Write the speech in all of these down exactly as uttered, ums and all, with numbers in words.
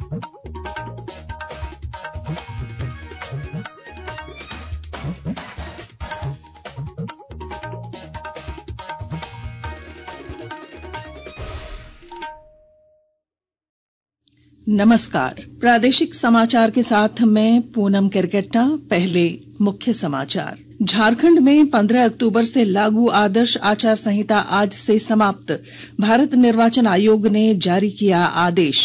नमस्कार। प्रादेशिक समाचार के साथ मैं पूनम केरकेट्टा। पहले मुख्य समाचार। झारखंड में पंद्रह अक्टूबर से लागू आदर्श आचार संहिता आज से समाप्त। भारत निर्वाचन आयोग ने जारी किया आदेश।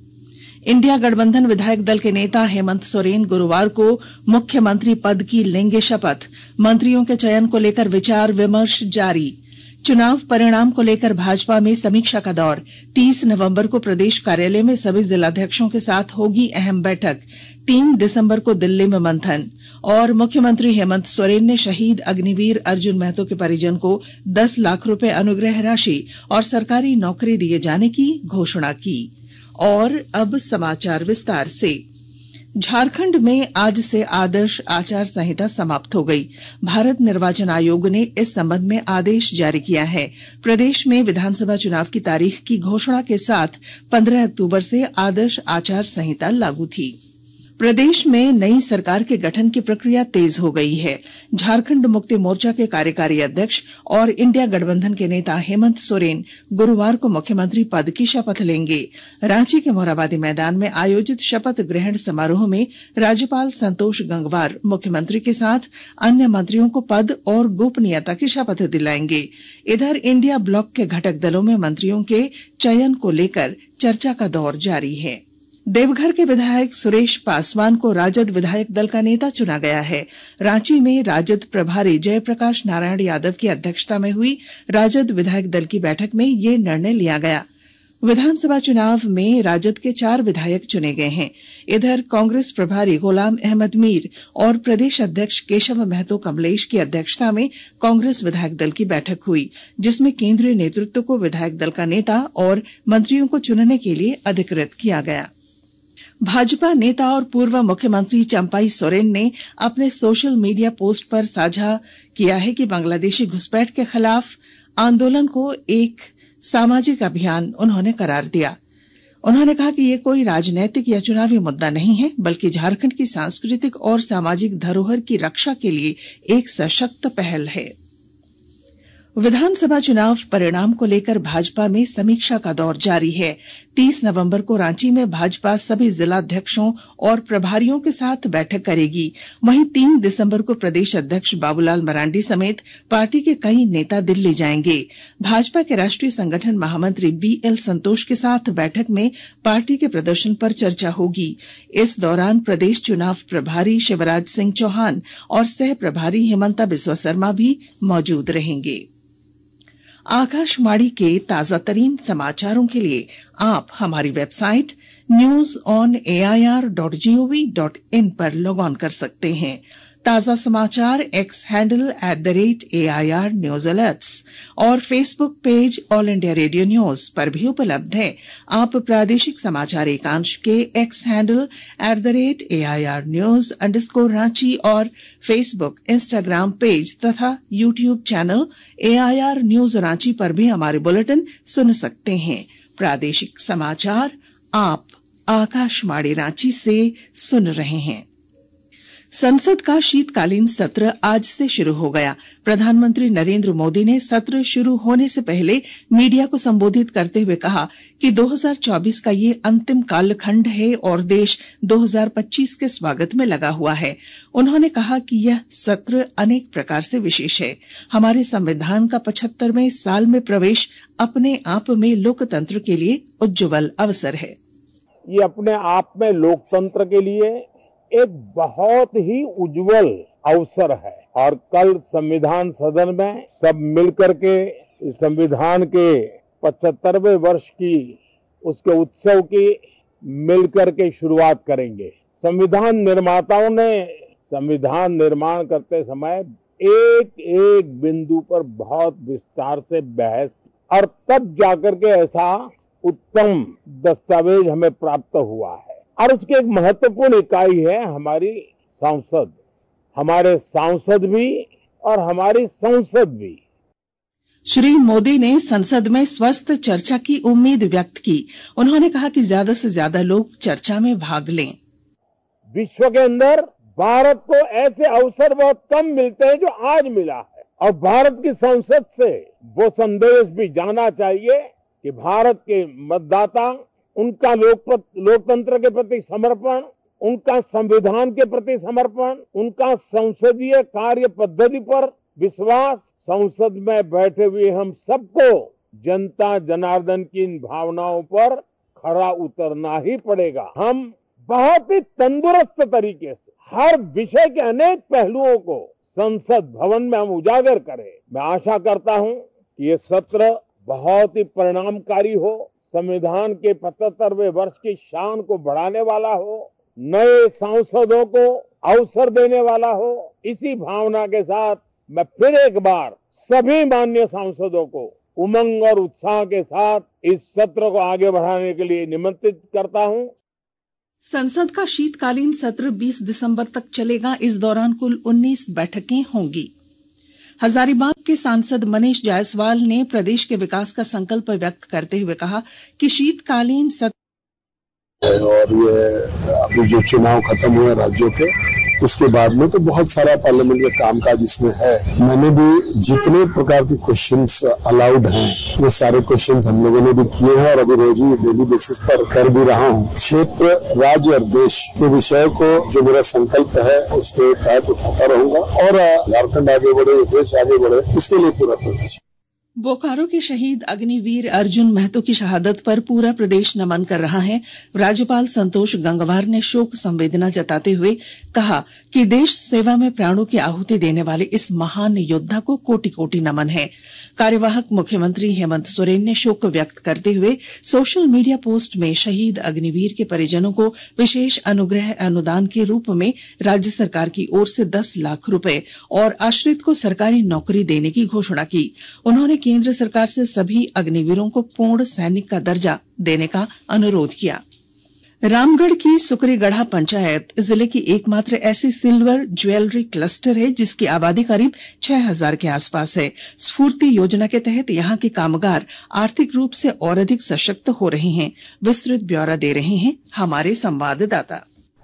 इंडिया गठबंधन विधायक दल के नेता हेमंत सोरेन गुरुवार को मुख्यमंत्री पद की लेंगे शपथ। मंत्रियों के चयन को लेकर विचार विमर्श जारी। चुनाव परिणाम को लेकर भाजपा में समीक्षा का दौर। तीस नवंबर को प्रदेश कार्यालय में सभी जिलाध्यक्षों के साथ होगी अहम बैठक। तीन दिसंबर को दिल्ली में मंथन। और मुख्यमंत्री हेमंत सोरेन ने शहीद अग्निवीर अर्जुन महतो के परिजन को दस लाख रुपए अनुग्रह राशि और सरकारी नौकरी दिए जाने की घोषणा की। और अब समाचार विस्तार से। झारखंड में आज से आदर्श आचार संहिता समाप्त हो गई। भारत निर्वाचन आयोग ने इस संबंध में आदेश जारी किया है। प्रदेश में विधानसभा चुनाव की तारीख की घोषणा के साथ पंद्रह अक्टूबर से आदर्श आचार संहिता लागू थी। प्रदेश में नई सरकार के गठन की प्रक्रिया तेज हो गई है। झारखंड मुक्ति मोर्चा के कार्यकारी अध्यक्ष और इंडिया गठबंधन के नेता हेमंत सोरेन गुरुवार को मुख्यमंत्री पद की शपथ लेंगे। रांची के मोरहाबादी मैदान में आयोजित शपथ ग्रहण समारोह में राज्यपाल संतोष गंगवार मुख्यमंत्री के साथ अन्य मंत्रियों को पद और गोपनीयता की शपथ दिलाएंगे। इधर इंडिया ब्लॉक के घटक दलों में मंत्रियों के चयन को लेकर चर्चा का दौर जारी है। देवघर के विधायक सुरेश पासवान को राजद विधायक दल का नेता चुना गया है। रांची में राजद प्रभारी जयप्रकाश नारायण यादव की अध्यक्षता में हुई राजद विधायक दल की बैठक में यह निर्णय लिया गया। विधानसभा चुनाव में राजद के चार विधायक चुने गए हैं। इधर कांग्रेस प्रभारी गुलाम अहमद मीर और प्रदेश अध्यक्ष केशव महतो कमलेश की अध्यक्षता में कांग्रेस विधायक दल की बैठक हुई, जिसमें केंद्रीय नेतृत्व को विधायक दल का नेता और मंत्रियों को चुनने के लिए अधिकृत किया गया। भाजपा नेता और पूर्व मुख्यमंत्री चंपाई सोरेन ने अपने सोशल मीडिया पोस्ट पर साझा किया है कि बांग्लादेशी घुसपैठ के खिलाफ आंदोलन को एक सामाजिक अभियान उन्होंने करार दिया। उन्होंने कहा कि ये कोई राजनीतिक या चुनावी मुद्दा नहीं है, बल्कि झारखंड की सांस्कृतिक और सामाजिक धरोहर की रक्षा के लिए एक सशक्त पहल है। विधानसभा चुनाव परिणाम को लेकर भाजपा में समीक्षा का दौर जारी है। तीस नवंबर को रांची में भाजपा सभी जिलाध्यक्षों और प्रभारियों के साथ बैठक करेगी। वहीं तीन दिसंबर को प्रदेश अध्यक्ष बाबूलाल मरांडी समेत पार्टी के कई नेता दिल्ली जाएंगे। भाजपा के राष्ट्रीय संगठन महामंत्री बी एल संतोष के साथ बैठक में पार्टी के प्रदर्शन पर चर्चा होगी। इस दौरान प्रदेश चुनाव प्रभारी शिवराज सिंह चौहान और सह प्रभारी हेमंता बिस्वा शर्मा भी मौजूद रहेंगे। आकाशवाणी के ताजा तरीन समाचारों के लिए आप हमारी website news on A I R dot G O V dot in पर लॉग ऑन कर सकते हैं। ताजा समाचार X handle at the rate A I R news alerts और Facebook page All India Radio News पर भी उपलब्ध है। आप प्रादेशिक समाचार एकांश के X handle at the rate A I R news underscore Ranchi और फेसबुक इंस्टाग्राम पेज तथा YouTube channel A I R news Ranchi पर भी हमारे बुलेटिन सुन सकते हैं। प्रादेशिक समाचार आप आकाशवाणी रांची से सुन रहे हैं। संसद का शीतकालीन सत्र आज से शुरू हो गया। प्रधानमंत्री नरेंद्र मोदी ने सत्र शुरू होने से पहले मीडिया को संबोधित करते हुए कहा कि दो हज़ार चौबीस का ये अंतिम कालखंड है और देश दो हज़ार पच्चीस के स्वागत में लगा हुआ है। उन्होंने कहा कि यह सत्र अनेक प्रकार से विशेष है। हमारे संविधान का पचहत्तरवें साल में प्रवेश अपने आप में लोकतंत्र के लिए उज्जवल अवसर है। ये अपने आप में लोकतंत्र के लिए एक बहुत ही उज्जवल अवसर है और कल संविधान सदन में सब मिलकर के इस संविधान के पचहत्तरवें वर्ष की उसके उत्सव की मिलकर के शुरुआत करेंगे। संविधान निर्माताओं ने संविधान निर्माण करते समय एक एक बिंदु पर बहुत विस्तार से बहस की और तब जाकर के ऐसा उत्तम दस्तावेज हमें प्राप्त हुआ है। और उसकी एक महत्वपूर्ण इकाई है हमारी संसद, हमारे सांसद भी और हमारी संसद भी। श्री मोदी ने संसद में स्वस्थ चर्चा की उम्मीद व्यक्त की। उन्होंने कहा कि ज्यादा से ज्यादा लोग चर्चा में भाग लें। विश्व के अंदर भारत को ऐसे अवसर बहुत कम मिलते हैं जो आज मिला है, और भारत की संसद से वो संदेश भी जाना चाहिए कि भारत के मतदाता, उनका लोक लोकतंत्र के प्रति समर्पण, उनका संविधान के प्रति समर्पण, उनका संसदीय कार्य पद्धति पर विश्वास, संसद में बैठे हुए हम सबको जनता जनार्दन की इन भावनाओं पर खरा उतरना ही पड़ेगा। हम बहुत ही तंदुरुस्त तरीके से हर विषय के अनेक पहलुओं को संसद भवन में हम उजागर करें। मैं आशा करता हूं कि ये सत्र बहुत ही परिणामकारी हो, संविधान के पचहत्तरवें वर्ष की शान को बढ़ाने वाला हो, नए सांसदों को अवसर देने वाला हो। इसी भावना के साथ मैं फिर एक बार सभी माननीय सांसदों को उमंग और उत्साह के साथ इस सत्र को आगे बढ़ाने के लिए निमंत्रित करता हूं। संसद का शीतकालीन सत्र बीस दिसंबर तक चलेगा। इस दौरान कुल उन्नीस बैठकें होंगी। हजारीबाग के सांसद मनीष जायसवाल ने प्रदेश के विकास का संकल्प व्यक्त करते हुए कहा कि शीतकालीन सत्र और ये अभी जो चुनाव खत्म हुए राज्यों के, उसके बाद में तो बहुत सारा पार्लियामेंट का कामकाज इसमें है। मैंने भी जितने प्रकार के क्वेश्चंस अलाउड हैं वो सारे क्वेश्चंस हम लोगों ने भी किए हैं और अभी रोज ही डेली बेसिस पर कर भी रहा हूँ। क्षेत्र, राज्य और देश के विषय को जो मेरा संकल्प है उसके तहत उठाता रहूंगा और झारखंड आगे बढ़े, देश आगे बढ़े, इसके लिए पूरा प्रयास। बोकारो के शहीद अग्निवीर अर्जुन महतो की शहादत पर पूरा प्रदेश नमन कर रहा है। राज्यपाल संतोष गंगवार ने शोक संवेदना जताते हुए कहा कि देश सेवा में प्राणों की आहुति देने वाले इस महान योद्धा को कोटि कोटि नमन है। कार्यवाहक मुख्यमंत्री हेमंत सोरेन ने शोक व्यक्त करते हुए सोशल मीडिया पोस्ट में शहीद अग्निवीर के परिजनों को विशेष अनुग्रह अनुदान के रूप में राज्य सरकार की ओर से दस लाख रुपए और आश्रित को सरकारी नौकरी देने की घोषणा की। उन्होंने केंद्र सरकार से सभी अग्निवीरों को पूर्ण सैनिक का दर्जा देने का अनुरोध किया। रामगढ़ की सुकरीगढ़ा पंचायत जिले की एकमात्र ऐसी सिल्वर ज्वेलरी क्लस्टर है जिसकी आबादी करीब छह हजार के आसपास है। स्फूर्ति योजना के तहत यहां के कामगार आर्थिक रूप से और अधिक सशक्त हो रहे हैं। विस्तृत ब्यौरा दे रहे हैं हमारे संवाददाता।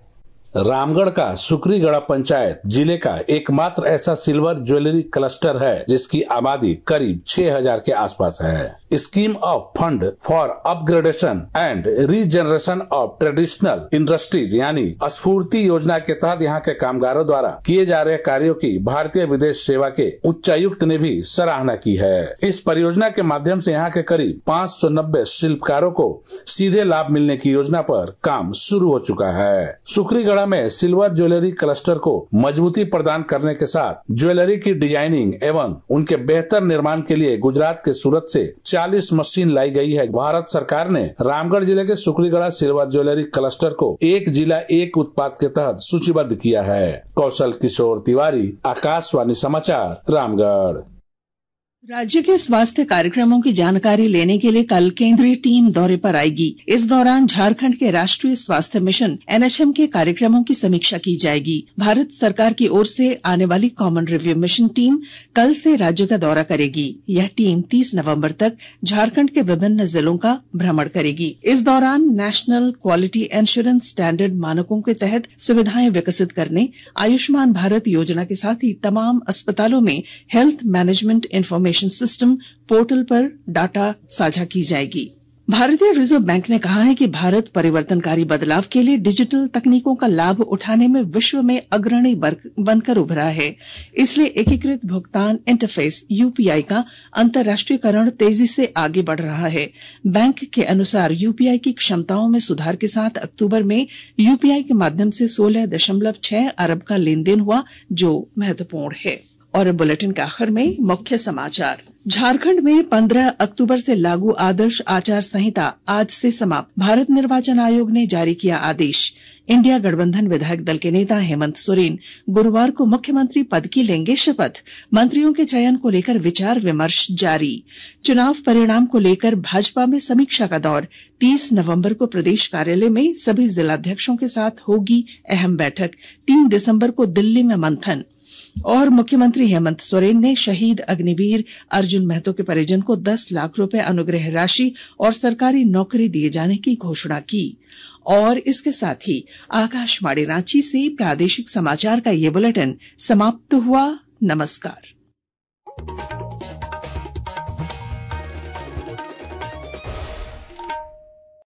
रामगढ़ का सुकरीगढ़ा पंचायत जिले का एकमात्र ऐसा सिल्वर ज्वेलरी क्लस्टर है जिसकी आबादी करीब छह हजार के आसपास है। Scheme of fund for upgradation and regeneration of traditional industries यानी स्फूर्ति योजना के तहत यहाँ के कामगारों द्वारा किए जा रहे कार्यों की भारतीय विदेश सेवा के उच्चायुक्त ने भी सराहना की है। इस परियोजना के माध्यम से यहाँ के करीब पाँच सौ नब्बे शिल्पकारों को सीधे लाभ मिलने की योजना पर काम शुरू हो चुका है। सुकरीगढ़ा में सिल्वर ज्वेलरी क्लस्टर को मजबूती प्रदान करने के साथ ज्वेलरी की डिजाइनिंग एवं उनके बेहतर निर्माण के लिए गुजरात के सूरत से चालीस मशीन लाई गई है। भारत सरकार ने रामगढ़ जिले के सुकरीगढ़ा सिल्वर ज्वेलरी क्लस्टर को एक जिला एक उत्पाद के तहत सूचीबद्ध किया है। कौशल किशोर तिवारी, आकाशवाणी समाचार, रामगढ़। राज्य के स्वास्थ्य कार्यक्रमों की जानकारी लेने के लिए कल केंद्रीय टीम दौरे पर आएगी। इस दौरान झारखंड के राष्ट्रीय स्वास्थ्य मिशन एनएचएम के कार्यक्रमों की समीक्षा की जाएगी। भारत सरकार की ओर से आने वाली कॉमन रिव्यू मिशन टीम कल से राज्य का दौरा करेगी। यह टीम तीस नवंबर तक झारखंड के विभिन्न जिलों का भ्रमण करेगी। इस दौरान नेशनल क्वालिटी इंश्योरेंस स्टैंडर्ड मानकों के तहत सुविधाएं विकसित करने, आयुष्मान भारत योजना के साथ ही तमाम अस्पतालों में health management information system portal पर डाटा साझा की जाएगी। भारतीय रिजर्व बैंक ने कहा है कि भारत परिवर्तनकारी बदलाव के लिए डिजिटल तकनीकों का लाभ उठाने में विश्व में अग्रणी बनकर उभरा है। इसलिए एकीकृत भुगतान इंटरफेस यूपीआई का अंतर्राष्ट्रीयकरण तेजी से आगे बढ़ रहा है। बैंक के अनुसार यूपीआई की क्षमताओं में सुधार के साथ अक्टूबर में यूपीआई के माध्यम से सोलह दशमलव छह अरब का लेन देन हुआ, जो महत्वपूर्ण है। और बुलेटिन के आखिर में मुख्य समाचार। झारखंड में पंद्रह अक्टूबर से लागू आदर्श आचार संहिता आज से समाप्त। भारत निर्वाचन आयोग ने जारी किया आदेश। इंडिया गठबंधन विधायक दल के नेता हेमंत सोरेन गुरुवार को मुख्यमंत्री पद की लेंगे शपथ। मंत्रियों के चयन को लेकर विचार विमर्श जारी। चुनाव परिणाम को लेकर भाजपा में समीक्षा का दौर। तीस नवंबर को प्रदेश कार्यालय में सभी जिलाध्यक्षों के साथ होगी अहम बैठक। तीन दिसंबर को दिल्ली में मंथन। और मुख्यमंत्री हेमंत सोरेन ने शहीद अग्निवीर अर्जुन महतो के परिजन को दस लाख रुपए अनुग्रह राशि और सरकारी नौकरी दिए जाने की घोषणा की। और इसके साथ ही आकाशवाणी रांची से प्रादेशिक समाचार का ये बुलेटिन समाप्त हुआ। नमस्कार।